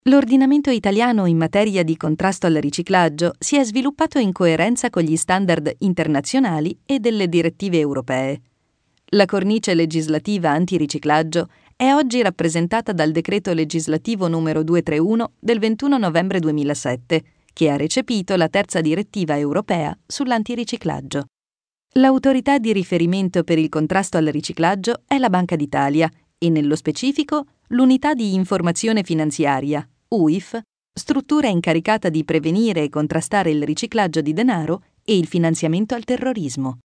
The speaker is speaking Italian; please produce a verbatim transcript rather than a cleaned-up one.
L'ordinamento italiano in materia di contrasto al riciclaggio si è sviluppato in coerenza con gli standard internazionali e delle direttive europee. La cornice legislativa antiriciclaggio è oggi rappresentata dal decreto legislativo numero duecentotrentuno del ventuno novembre duemilasette, che ha recepito la terza direttiva europea sull'antiriciclaggio. L'autorità di riferimento per il contrasto al riciclaggio è la Banca d'Italia e, nello specifico, l'Unità di Informazione Finanziaria, U I F, struttura incaricata di prevenire e contrastare il riciclaggio di denaro e il finanziamento al terrorismo.